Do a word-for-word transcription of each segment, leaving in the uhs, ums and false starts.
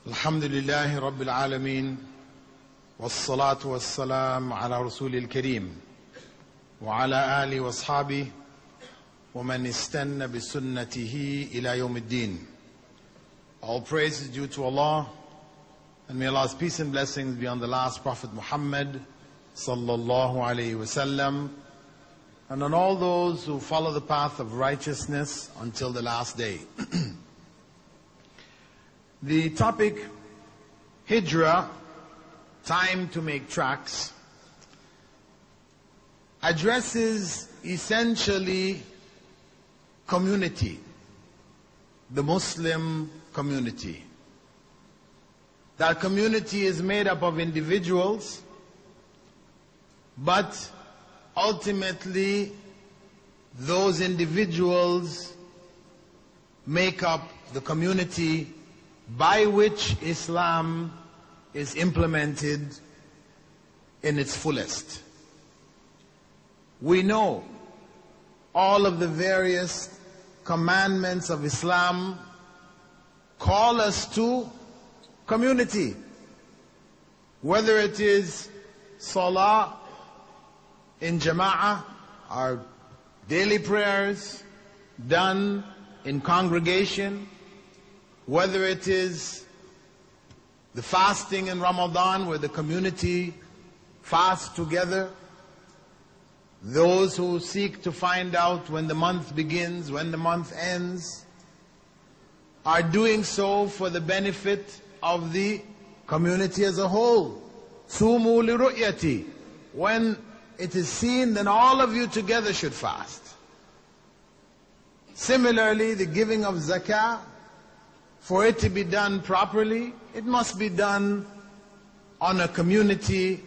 الحمد لله رب العالمين والصلاة والسلام على رسول الكريم وعلى آله وأصحابه ومن استنى بسنته إلى يوم الدين. All praise is due to Allah, and may Allah's peace and blessings be on the last Prophet Muhammad sallallahu alayhi wasallam, and on all those who follow the path of righteousness until the last day. The topic, Hijrah, time to make tracks, addresses essentially community, the Muslim community. That community is made up of individuals, but ultimately those individuals make up the community by which Islam is implemented in its fullest. We know all of the various commandments of Islam call us to community. Whether it is Salah in Jama'ah, our daily prayers done in congregation, whether it is the fasting in Ramadan where the community fasts together, those who seek to find out when the month begins, when the month ends, are doing so for the benefit of the community as a whole. Sumu li ru'yati. When it is seen, then all of you together should fast. Similarly, the giving of zakah, for it to be done properly, it must be done on a community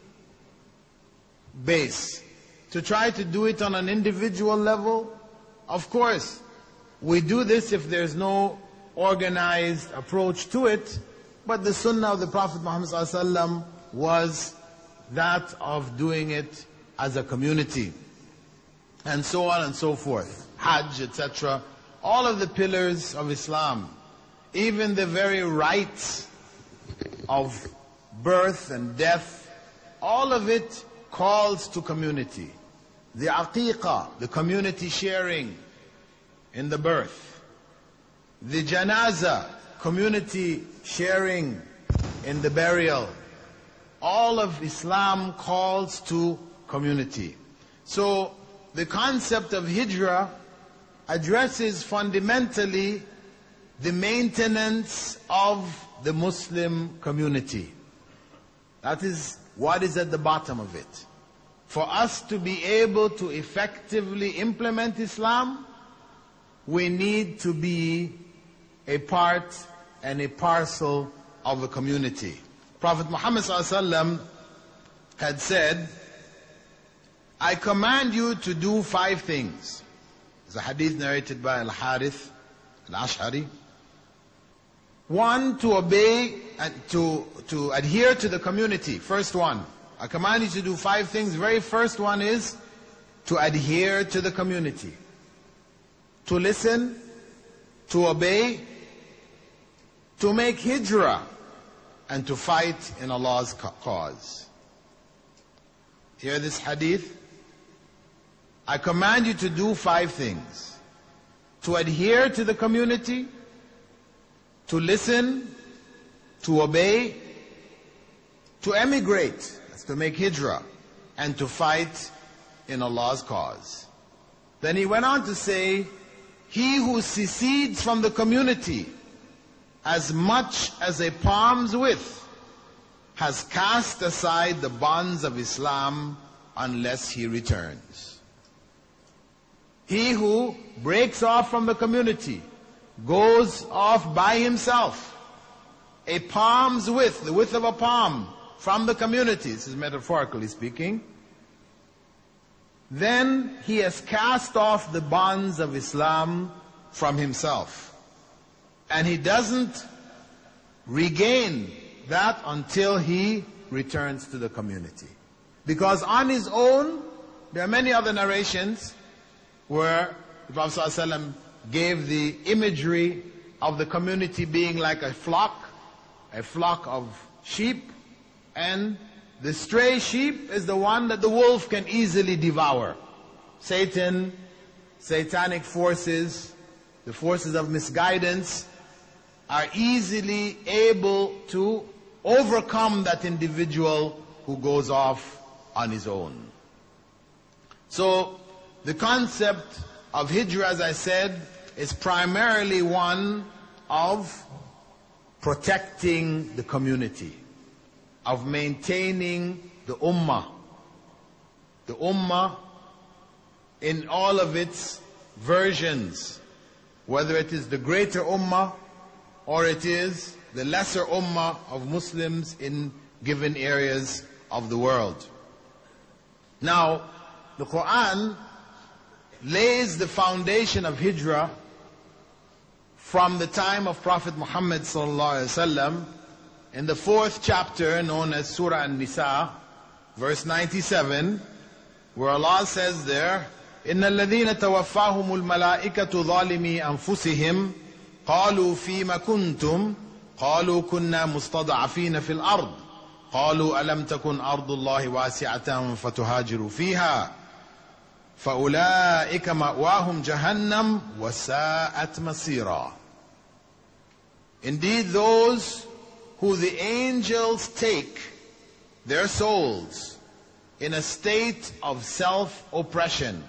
base. To try to do it on an individual level, of course, we do this if there's no organized approach to it, but the sunnah of the Prophet Muhammad ﷺ was that of doing it as a community, and so on and so forth. Hajj, et cetera. All of the pillars of Islam, even the very rites of birth and death, all of it calls to community. The aqiqah, the community sharing in the birth. The janaza, community sharing in the burial. All of Islam calls to community. So the concept of hijrah addresses fundamentally the maintenance of the Muslim community. That is what is at the bottom of it. For us to be able to effectively implement Islam, we need to be a part and a parcel of a community. Prophet Muhammad ﷺ had said, I command you to do five things. It's a hadith narrated by Al-Harith Al-Ash'ari. One, to obey and to, to adhere to the community. First one. I command you to do five things. The very first one is to adhere to the community. To listen, to obey, to make hijrah, and to fight in Allah's cause. Hear this hadith. I command you to do five things. To adhere to the community, to listen, to obey, to emigrate, that's to make hijrah, and to fight in Allah's cause. Then he went on to say, he who secedes from the community as much as a palm's width has cast aside the bonds of Islam unless he returns. He who breaks off from the community, goes off by himself, a palm's width, the width of a palm, from the community, this is metaphorically speaking, then he has cast off the bonds of Islam from himself. And he doesn't regain that until he returns to the community. Because on his own, there are many other narrations where the Prophet ﷺ gave the imagery of the community being like a flock a flock of sheep, and the stray sheep is the one that the wolf can easily devour. Satan, satanic forces, the forces of misguidance are easily able to overcome that individual who goes off on his own. So the concept of hijrah, as I said, is primarily one of protecting the community, of maintaining the ummah. The ummah in all of its versions, whether it is the greater ummah or it is the lesser ummah of Muslims in given areas of the world. Now, the Quran lays the foundation of hijrah from the time of Prophet Muhammad sallallahu alaihi wasallam in the fourth chapter known as Surah An-Nisa, verse ninety-seven, where Allah says there, إِنَّ الَّذِينَ تَوَفَّاهُمُ الْمَلَائِكَةُ ظَالِمِي أَنفُسِهِمْ قَالُوا فِيمَ كُنْتُمْ قَالُوا كُنَّا مُسْتَضْعَفِينَ فِي الْأَرْضِ قَالُوا أَلَمْ تَكُنْ أَرْضُ اللَّهِ وَاسِعَةً فَتُهَاجِرُوا فِيهَا فَأُولَٰئِكَ مَأْوَاهُمْ جَهَنَّمُ وَسَاءَتْ مَصِيرًا. Indeed, those who the angels take their souls in a state of self-oppression,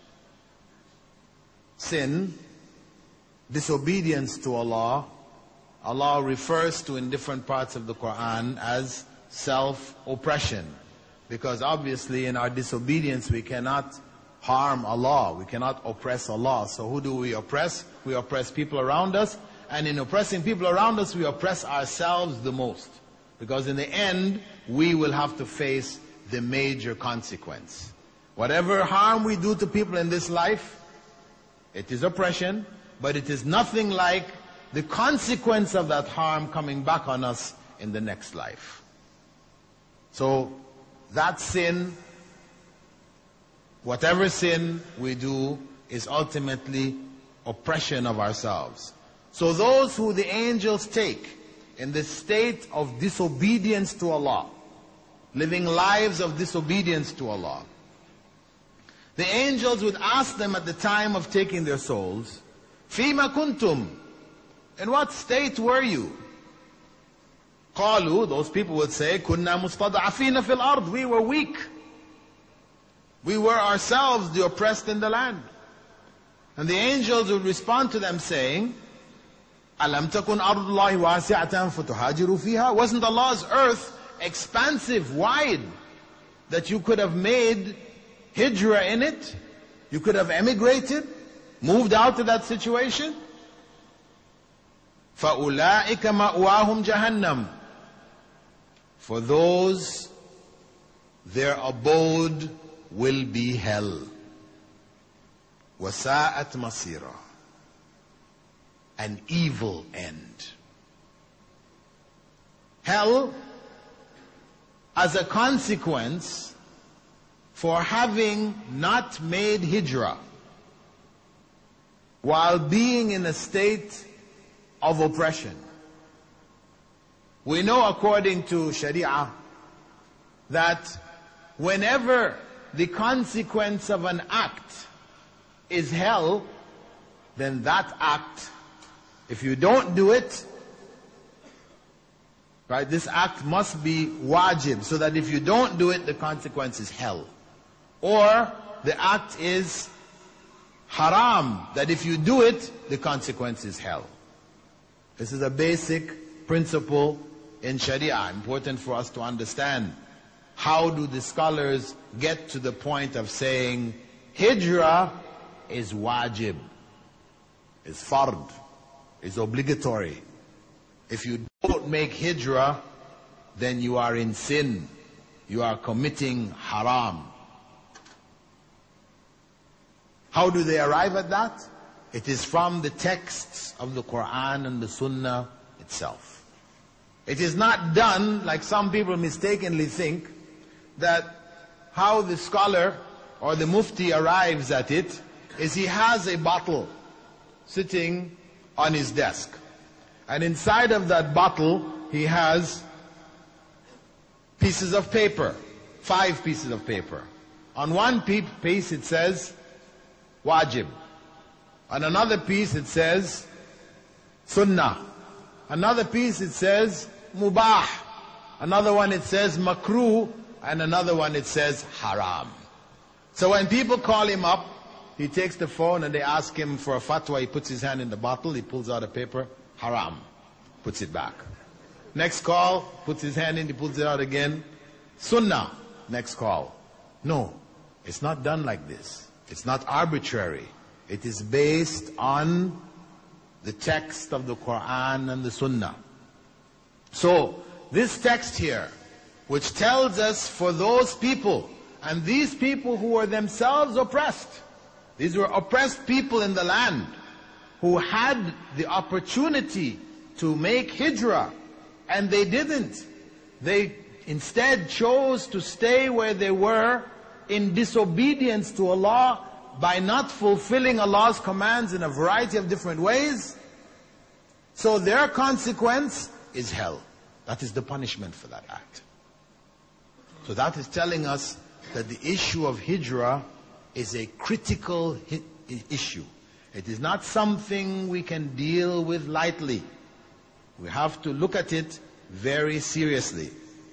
sin, disobedience to Allah, Allah refers to in different parts of the Quran as self-oppression. Because obviously in our disobedience we cannot harm Allah, we cannot oppress Allah. So who do we oppress? We oppress people around us, and in oppressing people around us we oppress ourselves the most. Because in the end we will have to face the major consequence. Whatever harm we do to people in this life, it is oppression, but it is nothing like the consequence of that harm coming back on us in the next life. So that sin, whatever sin we do, is ultimately oppression of ourselves. So those who the angels take in the state of disobedience to Allah, living lives of disobedience to Allah, the angels would ask them at the time of taking their souls, فِيمَ كُنْتُمْ, in what state were you? قالوا, those people would say, كُنَّا مُسْتَضْعَفِينَ فِي الْأَرْضِ, we were weak. We were ourselves the oppressed in the land. And the angels would respond to them saying, أَلَمْ تَكُنْ أَرْضُ اللَّهِ وَاسِعَةً فَتُهَاجِرُوا فِيهَا, wasn't Allah's earth expansive, wide, that you could have made hijrah in it? You could have emigrated, moved out of that situation? فَأُولَٰئِكَ مَأْوَاهُمْ جَهَنَّمُ, for those, their abode will be hell. وَسَاءَتْ مَصِيرًا, an evil end. Hell, as a consequence for having not made hijrah while being in a state of oppression. We know according to Sharia that whenever the consequence of an act is hell, then that act, if you don't do it, right, this act must be wajib, so that if you don't do it, the consequence is hell. Or the act is haram, that if you do it, the consequence is hell. This is a basic principle in Sharia, important for us to understand. How do the scholars get to the point of saying hijrah is wajib, is fard, is obligatory? If you don't make hijrah, then you are in sin, you are committing haram. How do they arrive at that? It is from the texts of the Quran and the Sunnah itself. It is not done like some people mistakenly think, that how the scholar or the mufti arrives at it is he has a bottle sitting on his desk. And inside of that bottle he has pieces of paper, five pieces of paper. On one piece it says wajib. On another piece it says sunnah. Another piece it says mubah. Another one it says makruh. And another one it says haram. So when people call him up, he takes the phone and they ask him for a fatwa. He puts his hand in the bottle, he pulls out a paper, haram, puts it back. Next call, puts his hand in, he pulls it out again, sunnah. Next call. No, it's not done like this. It's not arbitrary. It is based on the text of the Quran and the Sunnah. So, this text here, which tells us for those people, and these people who were themselves oppressed, these were oppressed people in the land, who had the opportunity to make hijrah, and they didn't. They instead chose to stay where they were in disobedience to Allah, by not fulfilling Allah's commands in a variety of different ways. So their consequence is hell. That is the punishment for that act. So that is telling us that the issue of hijrah is a critical hi- issue. It is not something we can deal with lightly. We have to look at it very seriously.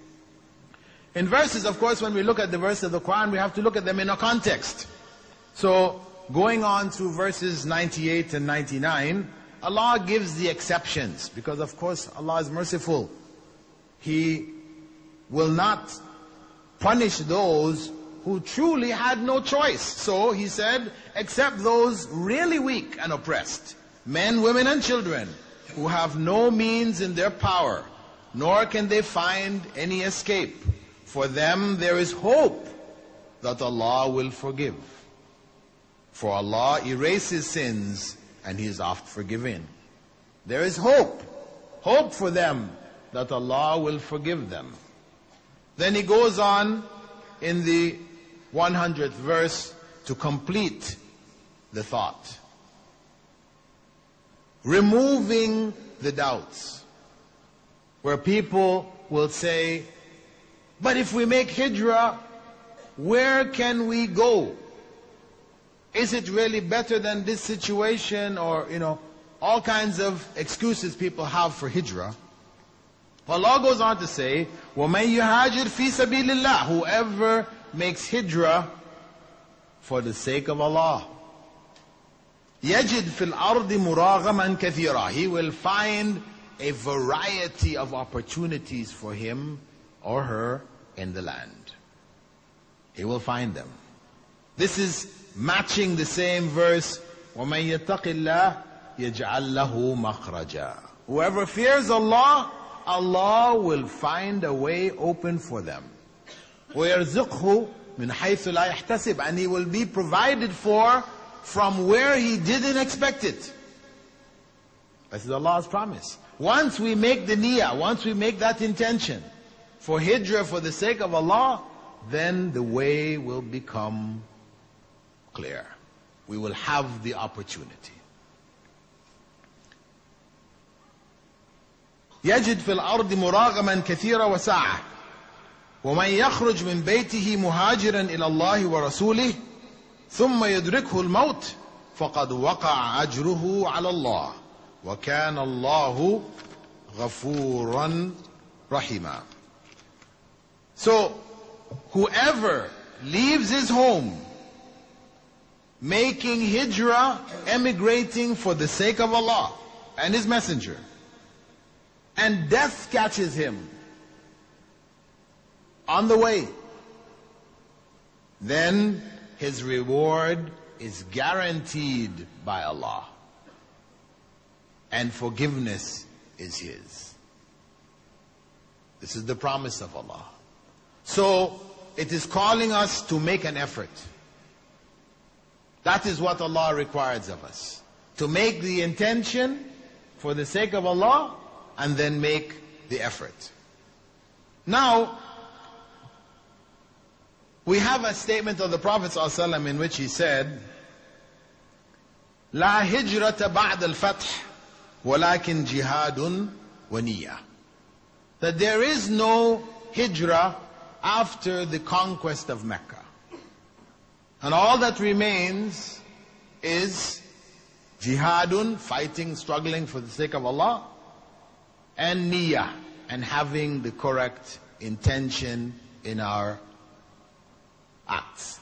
In verses, of course, when we look at the verses of the Quran, we have to look at them in a context. So, going on through verses ninety-eight and ninety-nine, Allah gives the exceptions, because of course Allah is merciful. He will not punish those who truly had no choice. So He said, except those really weak and oppressed, men, women and children, who have no means in their power, nor can they find any escape. For them there is hope that Allah will forgive. For Allah erases sins and He is oft forgiving. There is hope. Hope for them that Allah will forgive them. Then He goes on in the one hundredth verse to complete the thought. Removing the doubts. Where people will say, but if we make hijrah, where can we go? Is it really better than this situation? Or, you know, all kinds of excuses people have for hijrah. Allah goes on to say, وَمَن يُهَاجِرْ فِي سَبِيلِ اللَّهِ, whoever makes hijrah for the sake of Allah, يَجِدْ فِي الْأَرْضِ مُرَاغَمًا كَثِيرًا, he will find a variety of opportunities for him or her in the land. He will find them. This is matching the same verse, وَمَن يَتَّقِ اللَّهِ يَجْعَلْ لَهُ مَخْرَجًا. Whoever fears Allah, Allah will find a way open for them. وَيَرْزِقْهُ مِنْ حَيْثُ لَا يَحْتَسِبْ, and he will be provided for from where he didn't expect it. This is Allah's promise. Once we make the niyyah, once we make that intention for hijrah for the sake of Allah, then the way will become clear. We will have the opportunity. يجد في الأرض مراغما كثيرا وسعة ومن يخرج من بيته مهاجرا إلى الله ورسوله ثم يدركه الموت فقد وقع أجره على الله وكان الله غفورا رحيما. So, whoever leaves his home making hijrah, emigrating for the sake of Allah and His Messenger, and death catches him on the way, then his reward is guaranteed by Allah, and forgiveness is His. This is the promise of Allah. So, it is calling us to make an effort. That is what Allah requires of us. To make the intention for the sake of Allah, and then make the effort. Now, we have a statement of the Prophet ﷺ in which he said, لا هجرة بعد الفتح ولكن جهاد ونية. that there is no hijrah after the conquest of Mecca. And all that remains is jihadun, fighting, struggling for the sake of Allah, and niyyah, and having the correct intention in our acts.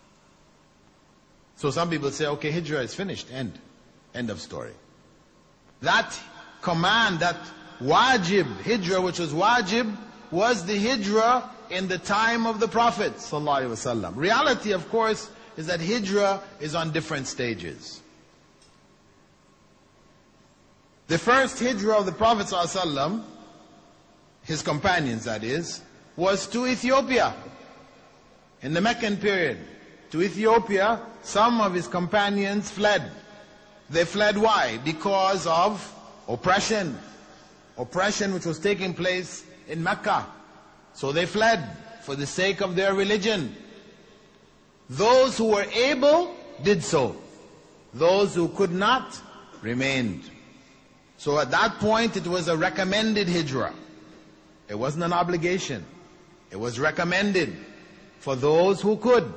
So some people say, okay, hijrah is finished, end. End of story. That command, that wajib, hijrah which was wajib, was the hijrah in the time of the Prophet ﷺ. Reality, of course, is that hijrah is on different stages. The first hijrah of the Prophet ﷺ, his companions that is, was to Ethiopia. In the Meccan period, to Ethiopia, some of his companions fled. They fled why? Because of oppression. Oppression which was taking place in Mecca. So they fled for the sake of their religion. Those who were able did so. Those who could not remained. So at that point it was a recommended hijrah. It wasn't an obligation. It was recommended for those who could.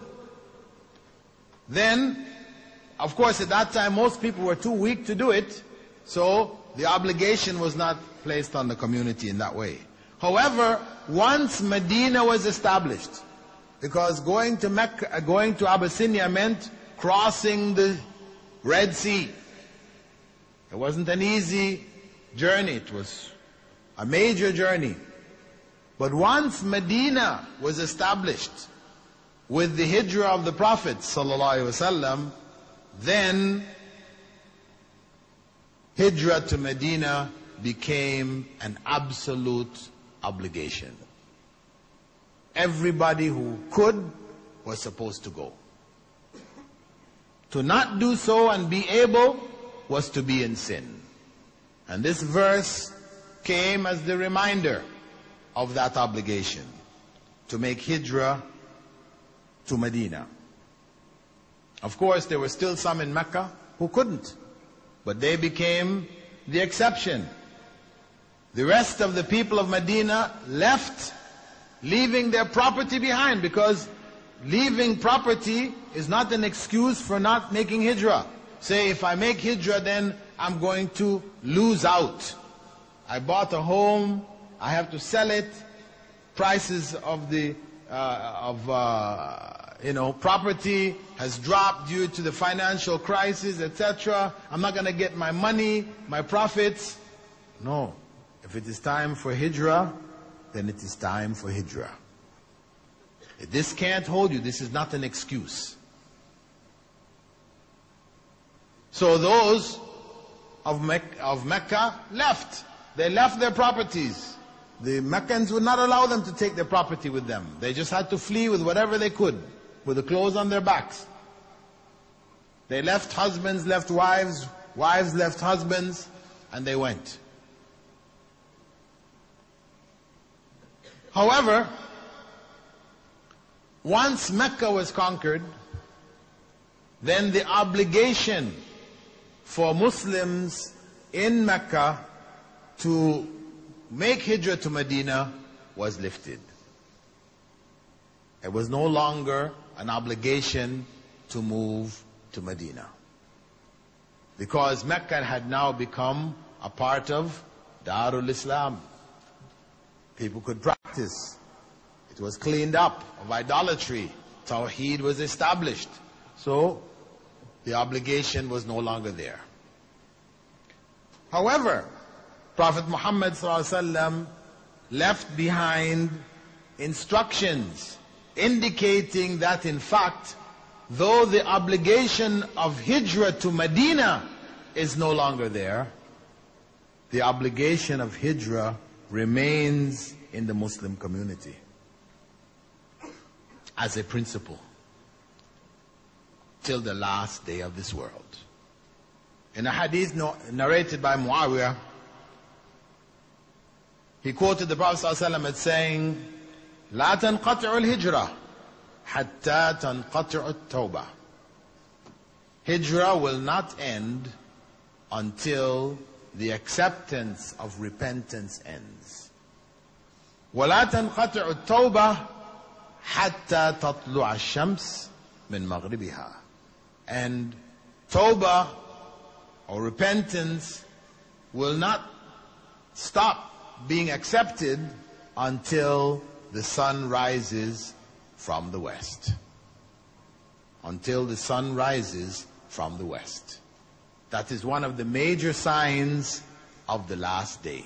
Then, of course, at that time most people were too weak to do it, so the obligation was not placed on the community in that way. However, once Medina was established, because going to Mecca, going to Abyssinia meant crossing the Red Sea. It wasn't an easy journey, it was a major journey. But once Medina was established with the hijrah of the Prophet ﷺ, then hijrah to Medina became an absolute obligation. Everybody who could was supposed to go. To not do so and be able was to be in sin. And this verse came as the reminder of that obligation, to make hijrah to Medina. Of course, there were still some in Mecca who couldn't, but they became the exception. The rest of the people of Medina left, leaving their property behind, because leaving property is not an excuse for not making hijrah. Say, if I make hijrah, then I'm going to lose out. I bought a home, I have to sell it, prices of the uh, of uh, you know property has dropped due to the financial crisis, et cetera. I'm not going to get my money, my profits. No. If it is time for hijrah, then it is time for hijrah. If this can't hold you, this is not an excuse. So those of, Mec- of Mecca left. They left their properties. The Meccans would not allow them to take their property with them. They just had to flee with whatever they could, with the clothes on their backs. They left husbands, left wives, wives left husbands, and they went. However, once Mecca was conquered, then the obligation for Muslims in Mecca to make hijrah to Medina was lifted. It was no longer an obligation to move to Medina, because Mecca had now become a part of Darul Islam. People could practice. It was cleaned up of idolatry. Tawheed was established. So the obligation was no longer there. However, Prophet Muhammad ﷺ left behind instructions indicating that in fact, though the obligation of hijrah to Medina is no longer there, the obligation of hijrah remains in the Muslim community as a principle till the last day of this world. In a hadith narrated by Muawiyah, he quoted the Prophet ﷺ as saying, لا تنقطع الهجرة حتى تنقطع التوبة. Hijrah will not end until the acceptance of repentance ends. ولا تنقطع التوبة حتى تطلع الشمس من مغربها. And tawbah or repentance will not stop being accepted until the sun rises from the west. Until the sun rises from the west. That is one of the major signs of the last day.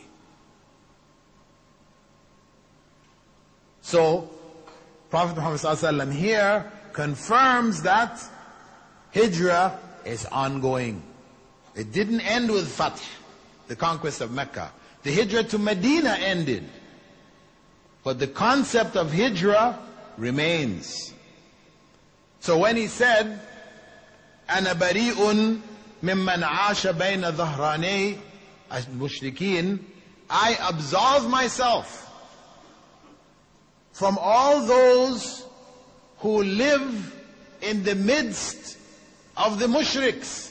So, Prophet Muhammad ﷺ here confirms that Hijrah is ongoing. It didn't end with Fath, the conquest of Mecca. The Hijrah to Medina ended. But the concept of Hijrah remains. So when he said, أَنَا بَرِيءٌ مِمَّنْ عَاشَ بَيْنَ ظَهْرَانَيْ الْمُشْرِكِينَ, I absolve myself from all those who live in the midst of the mushriks,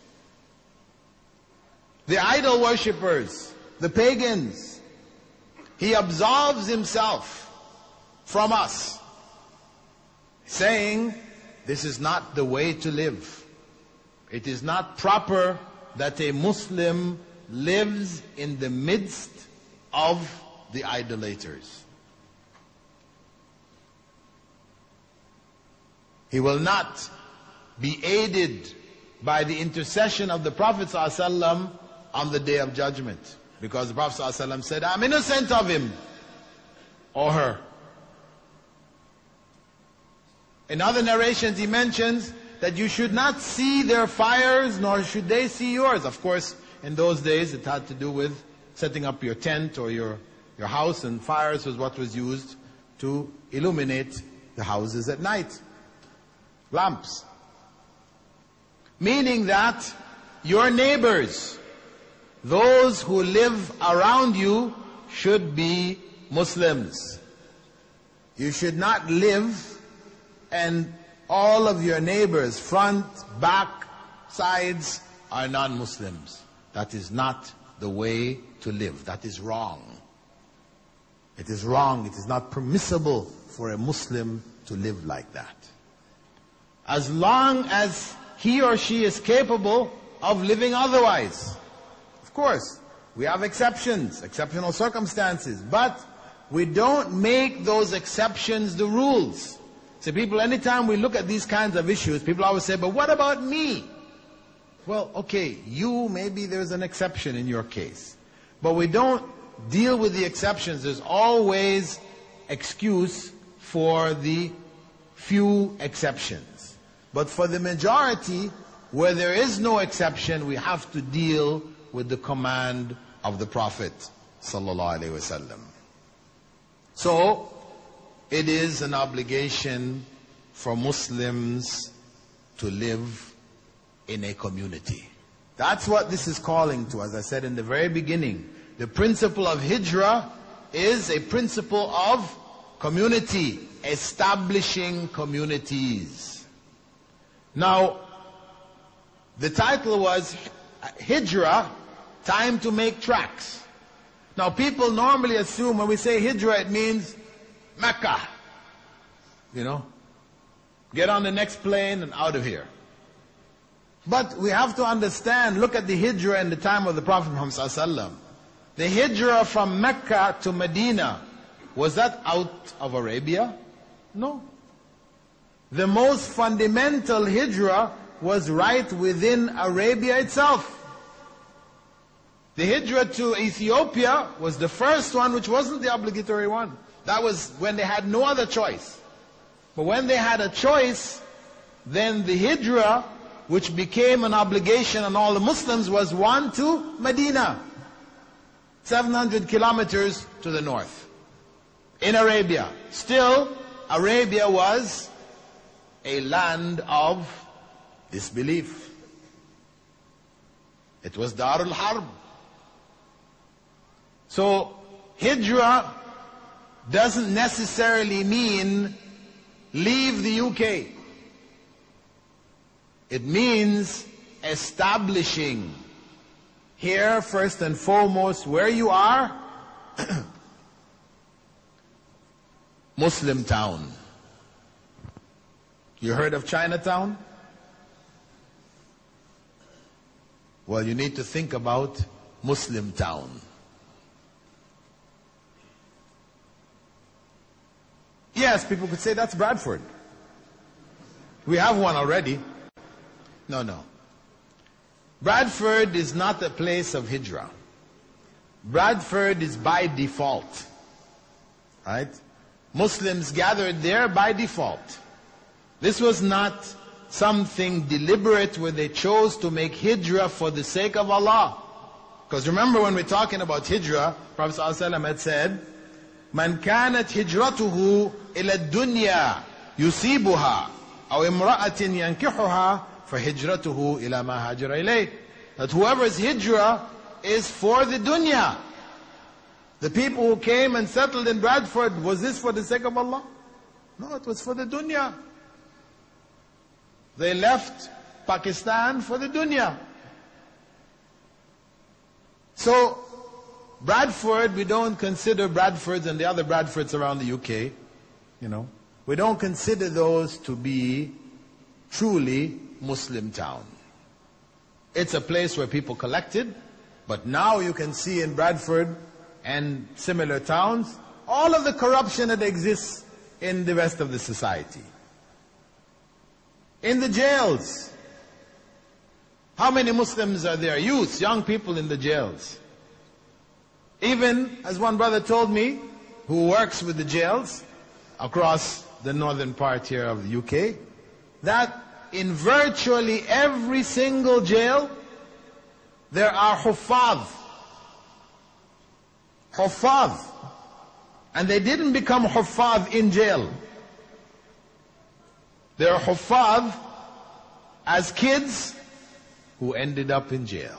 the idol worshippers, the pagans. He absolves himself from us, saying, this is not the way to live. It is not proper that a Muslim lives in the midst of the idolaters. He will not be aided by the intercession of the Prophet ﷺ on the Day of Judgment. Because the Prophet ﷺ said, I'm innocent of him or her. In other narrations he mentions that you should not see their fires nor should they see yours. Of course, in those days it had to do with setting up your tent or your, your house, and fires was what was used to illuminate the houses at night. Lamps. Meaning that your neighbors, those who live around you, should be Muslims. You should not live and all of your neighbors, front, back, sides, are non-Muslims. That is not the way to live. That is wrong. It is wrong. It is not permissible for a Muslim to live like that. As long as he or she is capable of living otherwise. Of course, we have exceptions, exceptional circumstances, but we don't make those exceptions the rules. So people, anytime we look at these kinds of issues, people always say, but what about me? Well, okay, you, maybe there's an exception in your case. But we don't deal with the exceptions. There's always excuse for the few exceptions. But for the majority, where there is no exception, we have to deal with the command of the Prophet sallallahu alaihi wasallam. So, it is an obligation for Muslims to live in a community. That's what this is calling to, as I said in the very beginning. The principle of Hijrah is a principle of community, establishing communities. Now, the title was Hijrah, time to make tracks. Now, people normally assume when we say Hijrah, it means Mecca. You know, get on the next plane and out of here. But we have to understand, look at the Hijrah in the time of the Prophet Muhammad sallallahu alaihi wasallam. The Hijrah from Mecca to Medina, was that out of Arabia? No. The most fundamental Hijrah was right within Arabia itself. The Hijrah to Ethiopia was the first one, which wasn't the obligatory one. That was when they had no other choice. But when they had a choice, then the Hijrah, which became an obligation on all the Muslims, was one to Medina. seven hundred kilometers to the north. In Arabia. Still, Arabia was a land of disbelief. It was Darul Harb. So, Hijrah doesn't necessarily mean leave the U K. It means establishing here, first and foremost, where you are, Muslim town. You heard of Chinatown? Well, you need to think about Muslim town. Yes, people could say that's Bradford. We have one already. No, no. Bradford is not a place of hijrah. Bradford is by default. Right? Muslims gathered there by default. This was not something deliberate where they chose to make hijrah for the sake of Allah. Because remember, when we're talking about hijrah, Prophet ﷺ had said, "Man kanat hijratuhu ila dunya yusibuha aw imra'atin yankihuha fahijratuhu ila ma hajara ilayh." That whoever's hijrah is for the dunya. The people who came and settled in Bradford, was this for the sake of Allah? No, it was for the dunya. They left Pakistan for the dunya. So, Bradford, we don't consider Bradfords and the other Bradfords around the U K, you know, we don't consider those to be truly Muslim town. It's a place where people collected, but now you can see in Bradford and similar towns, all of the corruption that exists in the rest of the society. In the jails, how many Muslims are there? Youths, young people in the jails. Even, as one brother told me, who works with the jails across the northern part here of the U K, that in virtually every single jail, there are huffaz. Huffaz. And they didn't become huffaz in jail. They are huffaz as kids who ended up in jail.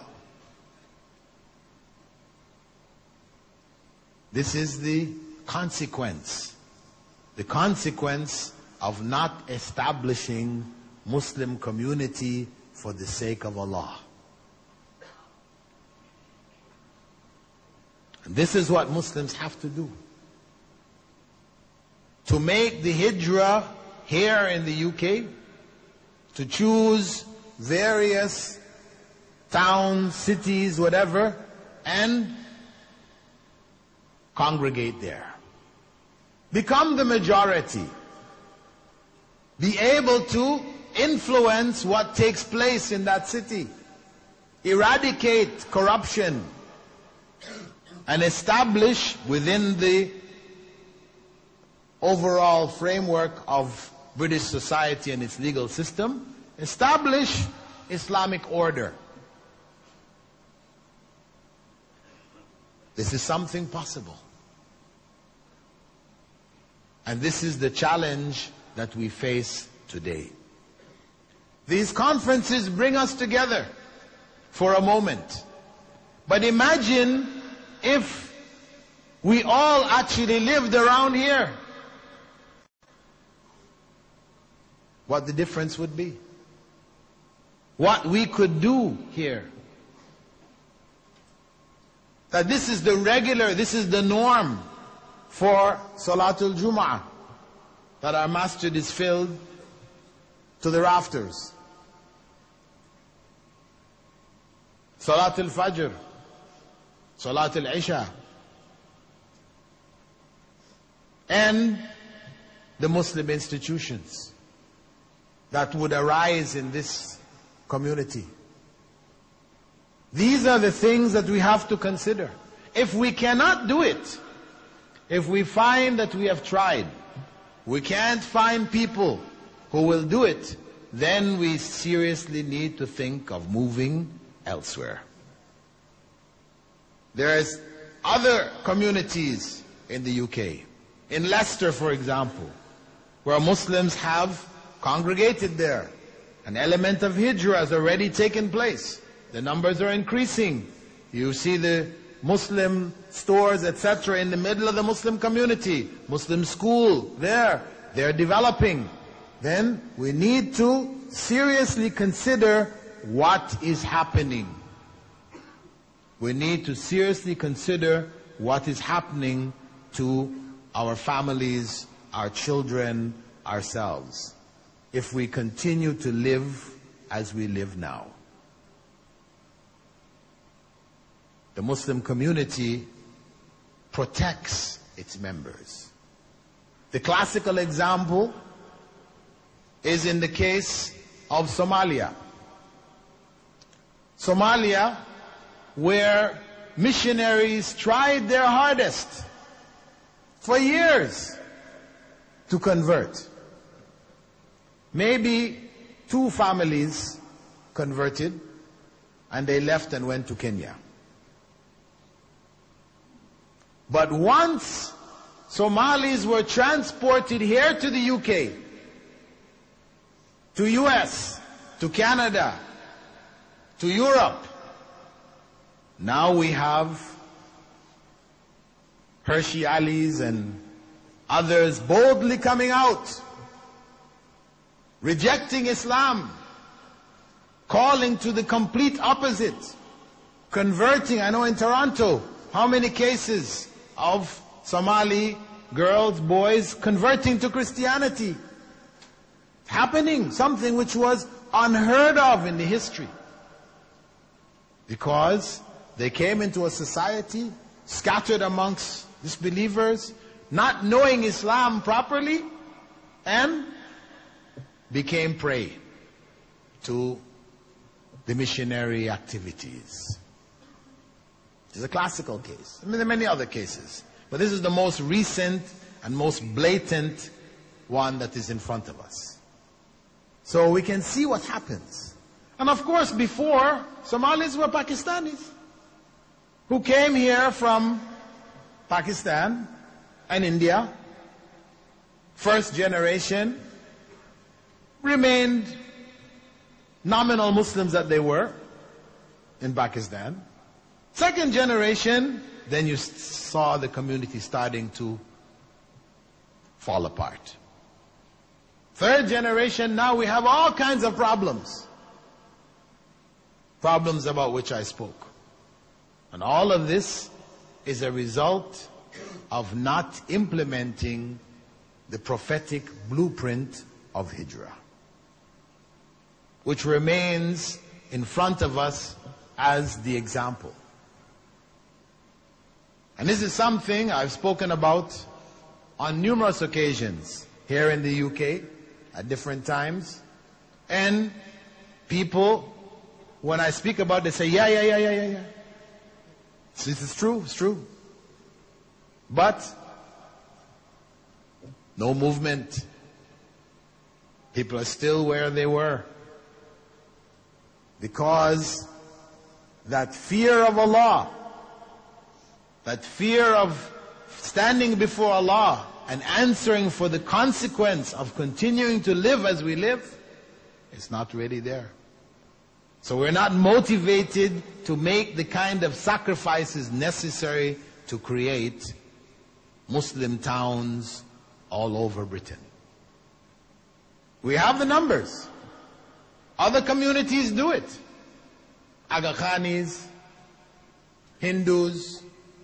This is the consequence. The consequence of not establishing Muslim community for the sake of Allah. And this is what Muslims have to do. To make the hijrah here in the U K, to choose various towns, cities, whatever, and congregate there. Become the majority. Be able to influence what takes place in that city. Eradicate corruption. And establish within the overall framework of British society and its legal system, establish Islamic order. This is something possible. And this is the challenge that we face today. These conferences bring us together for a moment. But imagine if we all actually lived around here, what the difference would be. What we could do here. That this is the regular, this is the norm for Salatul Jum'ah. That our masjid is filled to the rafters. Salatul Fajr. Salatul Isha. And the Muslim institutions that would arise in this community. These are the things that we have to consider. If we cannot do it, if we find that we have tried, we can't find people who will do it, then we seriously need to think of moving elsewhere. There's other communities in the U K. In Leicester, for example, where Muslims have congregated there. An element of hijrah has already taken place. The numbers are increasing. You see the Muslim stores, et cetera, in the middle of the Muslim community. Muslim school, there. They're developing. Then we need to seriously consider what is happening. We need to seriously consider what is happening to our families, our children, ourselves, if we continue to live as we live now. The Muslim community protects its members. The classical example is in the case of Somalia. Somalia, where missionaries tried their hardest for years to convert. Maybe two families converted and they left and went to Kenya. But once Somalis were transported here to the U K, to U S, to Canada, to Europe, now we have Hershey Alis and others boldly coming out, rejecting Islam, calling to the complete opposite, converting. I know in Toronto, how many cases of Somali girls, boys converting to Christianity? Happening, something which was unheard of in the history. Because they came into a society scattered amongst disbelievers, not knowing Islam properly, and became prey to the missionary activities. It's a classical case. I mean, there are many other cases, but this is the most recent and most blatant one that is in front of us. So we can see what happens. And of course, before, Somalis were Pakistanis who came here from Pakistan and India. First generation remained nominal Muslims that they were in Pakistan. Second generation, then you saw the community starting to fall apart. Third generation, now we have all kinds of problems. Problems about which I spoke. And all of this is a result of not implementing the prophetic blueprint of Hijrah, which remains in front of us as the example. And this is something I've spoken about on numerous occasions here in the U K at different times. And people, when I speak about it, they say, yeah, yeah, yeah, yeah, yeah, yeah. This is true, it's true. But no movement. People are still where they were. Because that fear of Allah, that fear of standing before Allah and answering for the consequence of continuing to live as we live, is not really there. So we're not motivated to make the kind of sacrifices necessary to create Muslim towns all over Britain. We have the numbers. Other communities do it. Aga Khanis, Hindus,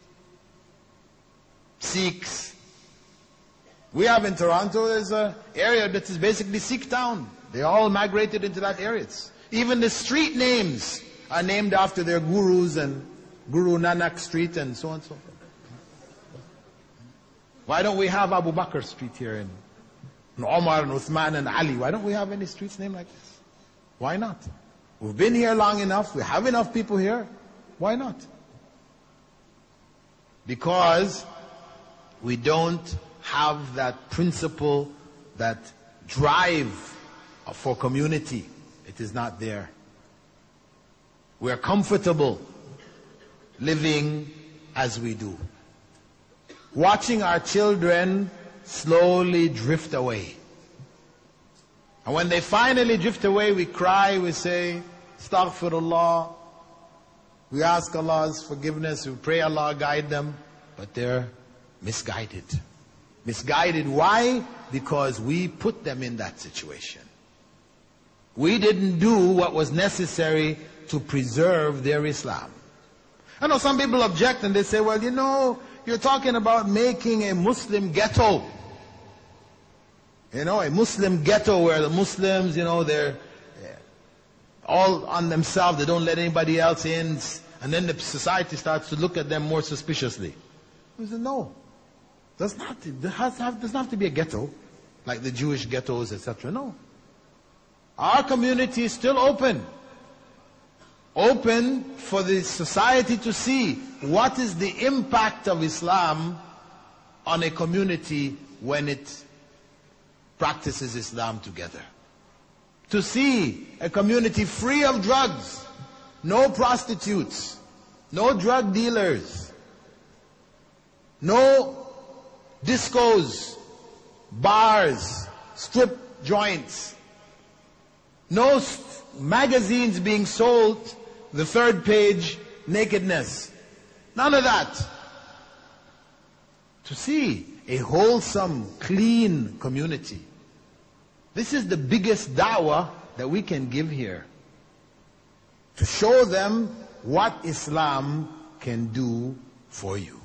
Sikhs. We have in Toronto, there's an area that is basically Sikh town. They all migrated into that area. Even the street names are named after their gurus, and Guru Nanak Street and so on and so forth. Why don't we have Abu Bakr Street here in, in Omar and Uthman and Ali? Why don't we have any streets named like this? Why not? We've been here long enough. We have enough people here. Why not? Because we don't have that principle, that drive for community. It is not there. We are comfortable living as we do, watching our children slowly drift away. And when they finally drift away, we cry, we say, Astaghfirullah. We ask Allah's forgiveness, we pray Allah guide them, but they're misguided. Misguided, why? Because we put them in that situation. We didn't do what was necessary to preserve their Islam. I know some people object and they say, well, you know, you're talking about making a Muslim ghetto. You know, a Muslim ghetto where the Muslims, you know, they're all on themselves, they don't let anybody else in, and then the society starts to look at them more suspiciously. We said, no. Does not, there has have, does not have to be a ghetto, like the Jewish ghettos, et cetera. No. Our community is still open. Open for the society to see what is the impact of Islam on a community when it practices Islam together. To see a community free of drugs, no prostitutes, no drug dealers, no discos, bars, strip joints, no magazines being sold, the third page, nakedness. None of that. To see a wholesome, clean community. This is the biggest da'wah that we can give here. To show them what Islam can do for you.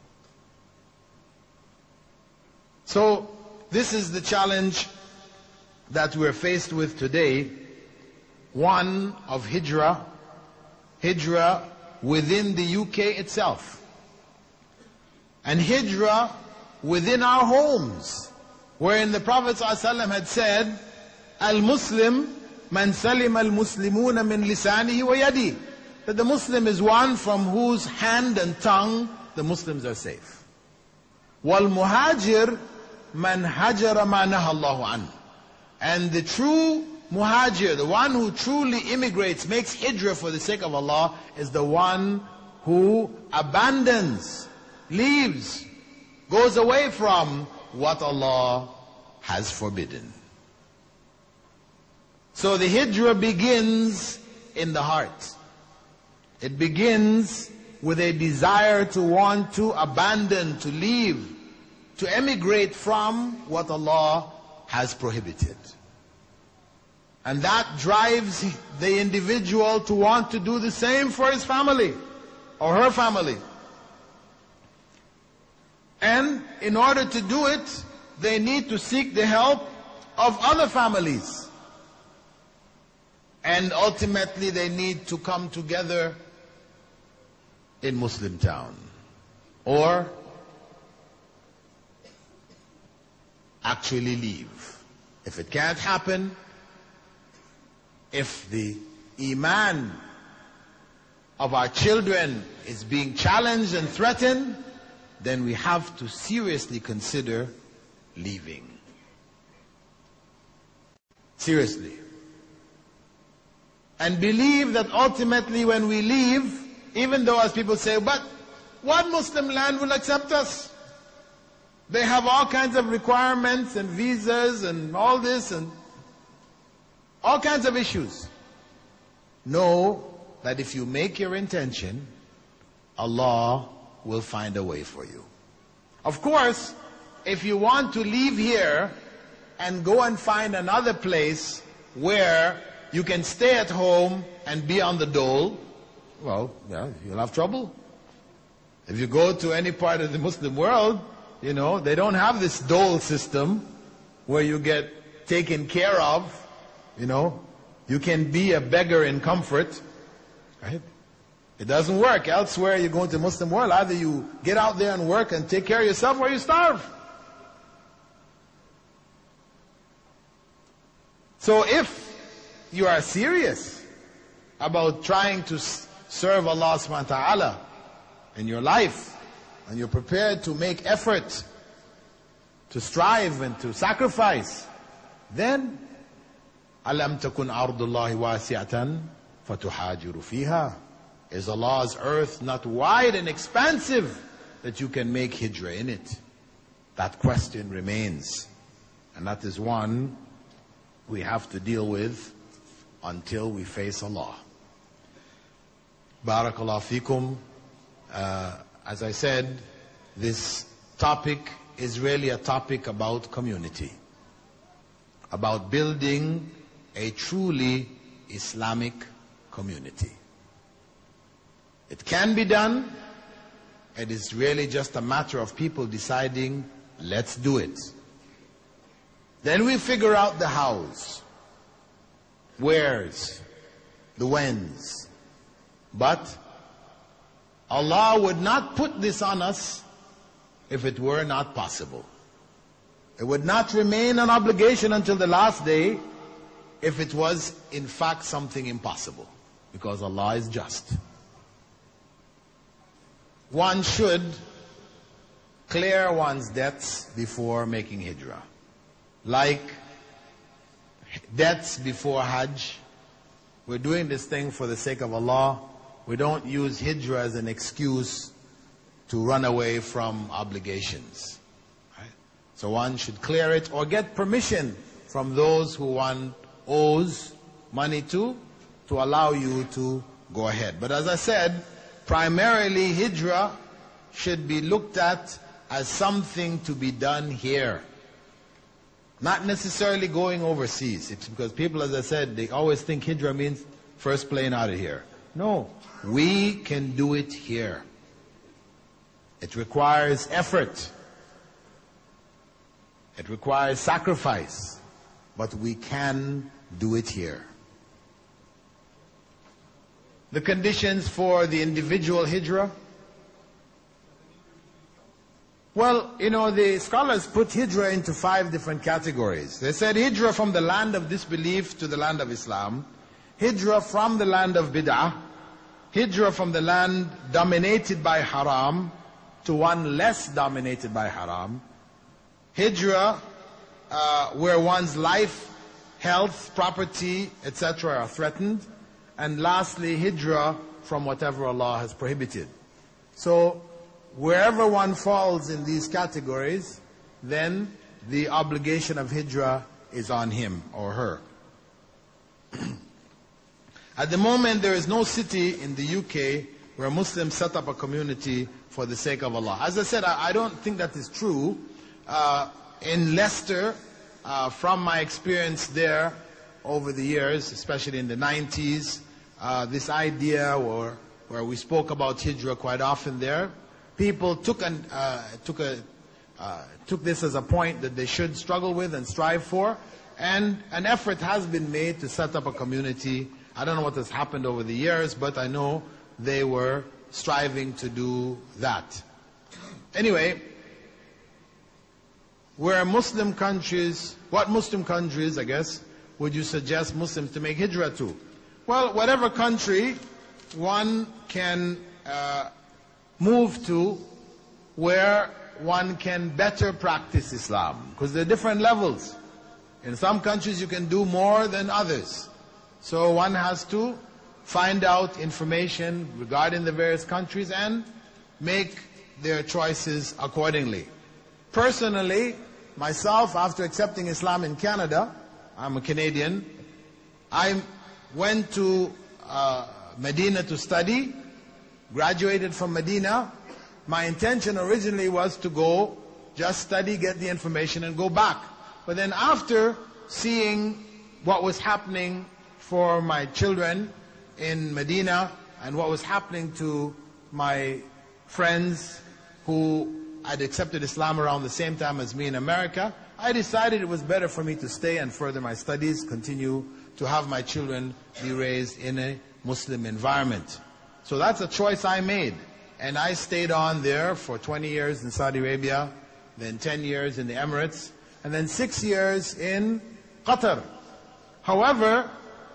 So, this is the challenge that we're faced with today. One of hijrah, hijrah within the U K itself. And hijrah within our homes. Wherein the Prophet ﷺ had said, Al-Muslim man salim al-Muslimuna min lisanihi wa yadi. That the Muslim is one from whose hand and tongue the Muslims are safe. Wal-Muhajir man hajara ma naha Allahu an. And the true muhajir, the one who truly immigrates, makes hijrah for the sake of Allah, is the one who abandons, leaves, goes away from what Allah has forbidden. So the hijrah begins in the heart. It begins with a desire to want to abandon, to leave, to emigrate from what Allah has prohibited. And that drives the individual to want to do the same for his family or her family. And in order to do it, they need to seek the help of other families. And ultimately they need to come together in Muslim town. Or actually leave. If it can't happen, if the iman of our children is being challenged and threatened, then we have to seriously consider leaving. Seriously. And believe that ultimately when we leave, even though as people say, but what Muslim land will accept us? They have all kinds of requirements and visas and all this and all kinds of issues. Know that if you make your intention, Allah will find a way for you. Of course, if you want to leave here and go and find another place where you can stay at home and be on the dole, well, yeah, you'll have trouble. If you go to any part of the Muslim world, you know, they don't have this dole system where you get taken care of, you know. You can be a beggar in comfort, right? It doesn't work. Elsewhere, you go into the Muslim world, either you get out there and work and take care of yourself or you starve. So if you are serious about trying to serve Allah subhanahu wa ta'ala in your life, and you're prepared to make effort, to strive and to sacrifice, then أَلَمْ تَكُنْ أَرْضُ اللَّهِ وَاسِعَةً فَتُحَاجِرُ فِيهَا. Is Allah's earth not wide and expansive that you can make hijrah in it? That question remains. And that is one we have to deal with until we face Allah. Barakallahu feekum. Uh, as I said, this topic is really a topic about community. About building a truly Islamic community. It can be done. It is really just a matter of people deciding, let's do it. Then we figure out the hows, wheres, the whens. But Allah would not put this on us if it were not possible. It would not remain an obligation until the last day if it was in fact something impossible, because Allah is just. One should clear one's debts before making hijrah. Like debts before Hajj. We're doing this thing for the sake of Allah. We don't use hijrah as an excuse to run away from obligations. Right? So one should clear it or get permission from those who one owes money to, to allow you to go ahead. But as I said, primarily hijrah should be looked at as something to be done here. Not necessarily going overseas. It's because people, as I said, they always think hijrah means first plane out of here. No, we can do it here. It requires effort. It requires sacrifice. But we can do it here. The conditions for the individual hijrah. Well, you know, the scholars put hijrah into five different categories. They said hijrah from the land of disbelief to the land of Islam, hijrah from the land of bid'ah, hijrah from the land dominated by haram to one less dominated by haram, hijrah uh, where one's life, health, property, et cetera are threatened, and lastly, hijrah from whatever Allah has prohibited. So, wherever one falls in these categories, then the obligation of hijrah is on him or her. At the moment, there is no city in the U K where Muslims set up a community for the sake of Allah. As I said, I, I don't think that is true. Uh, in Leicester, uh, from my experience there over the years, especially in the nineties, uh, this idea or, where we spoke about hijrah quite often there, people took, an, uh, took, a, uh, took this as a point that they should struggle with and strive for, and an effort has been made to set up a community. I don't know what has happened over the years, but I know they were striving to do that. Anyway, where Muslim countries, what Muslim countries, I guess, would you suggest Muslims to make hijrah to? Well, whatever country one can uh, move to where one can better practice Islam. Because there are different levels. In some countries you can do more than others. So one has to find out information regarding the various countries and make their choices accordingly. Personally, myself, after accepting Islam in Canada, I'm a Canadian, I went to uh, Medina to study, graduated from Medina. My intention originally was to go, just study, get the information and go back. But then after seeing what was happening for my children in Medina and what was happening to my friends who had accepted Islam around the same time as me in America, I decided it was better for me to stay and further my studies, continue to have my children be raised in a Muslim environment. So that's a choice I made. And I stayed on there for twenty years in Saudi Arabia, then ten years in the Emirates, and then six years in Qatar. However,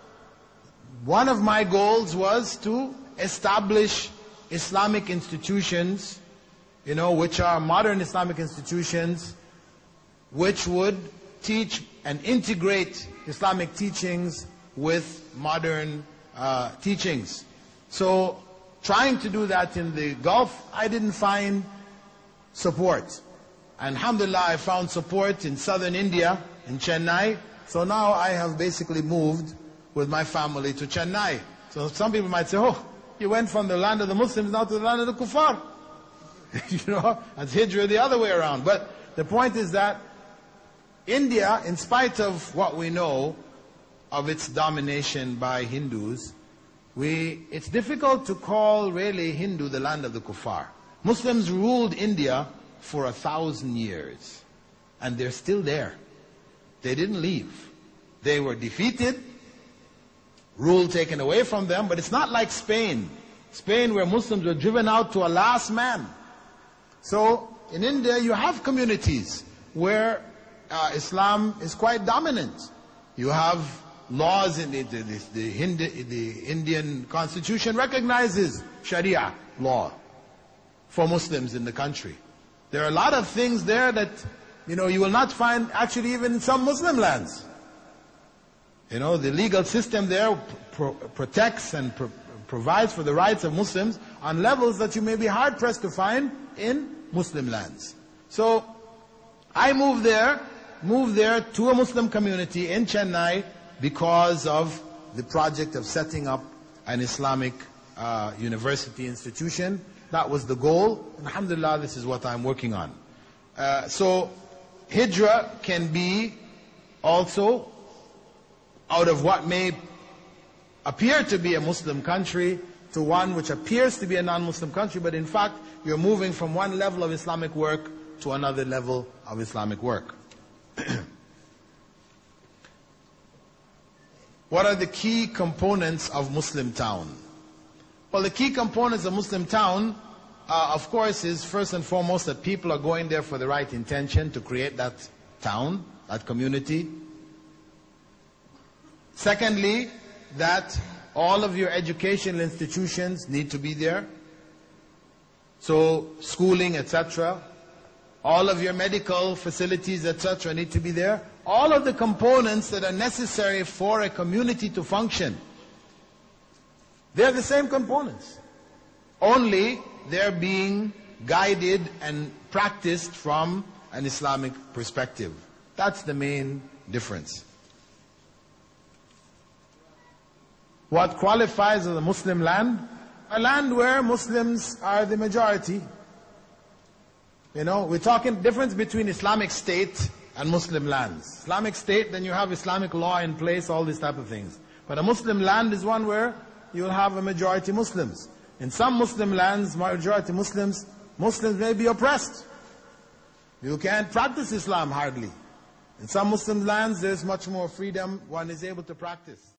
one of my goals was to establish Islamic institutions, you know, which are modern Islamic institutions, which would teach and integrate Islamic teachings with modern uh, teachings. So, trying to do that in the Gulf, I didn't find support. And alhamdulillah, I found support in southern India, in Chennai. So now I have basically moved with my family to Chennai. So some people might say, oh, you went from the land of the Muslims now to the land of the kuffar. You know, that's hijrah the other way around. But the point is that India, in spite of what we know of its domination by Hindus, we, it's difficult to call really Hindu the land of the kuffar. Muslims ruled India for a thousand years. And they're still there. They didn't leave. They were defeated, rule taken away from them, but it's not like Spain. Spain, where Muslims were driven out to a last man. So, in India, you have communities where uh, Islam is quite dominant. You have laws in the, the, the, the, Hindi, the Indian constitution recognizes Sharia law for Muslims in the country. There are a lot of things there that, you know, you will not find actually even in some Muslim lands. You know, the legal system there pro protects and pro provides for the rights of Muslims on levels that you may be hard-pressed to find in Muslim lands. So, I moved there, moved there to a Muslim community in Chennai because of the project of setting up an Islamic uh, university institution. That was the goal. Alhamdulillah, this is what I'm working on. Uh, so, Hijrah can be also out of what may appear to be a Muslim country to one which appears to be a non-Muslim country, but in fact, you're moving from one level of Islamic work to another level of Islamic work. What are the key components of Muslim town? Well, the key components of Muslim town, uh, of course, is first and foremost that people are going there for the right intention to create that town, that community. Secondly, that all of your educational institutions need to be there. So, schooling, et cetera. All of your medical facilities, et cetera need to be there. All of the components that are necessary for a community to function, they're the same components. Only they're being guided and practiced from an Islamic perspective. That's the main difference. What qualifies as a Muslim land? A land where Muslims are the majority. You know, we're talking difference between Islamic State and Muslim lands. Islamic State, then you have Islamic law in place, all these type of things. But a Muslim land is one where you'll have a majority Muslims. In some Muslim lands, majority Muslims, Muslims may be oppressed. You can't practice Islam hardly. In some Muslim lands, there's much more freedom one is able to practice.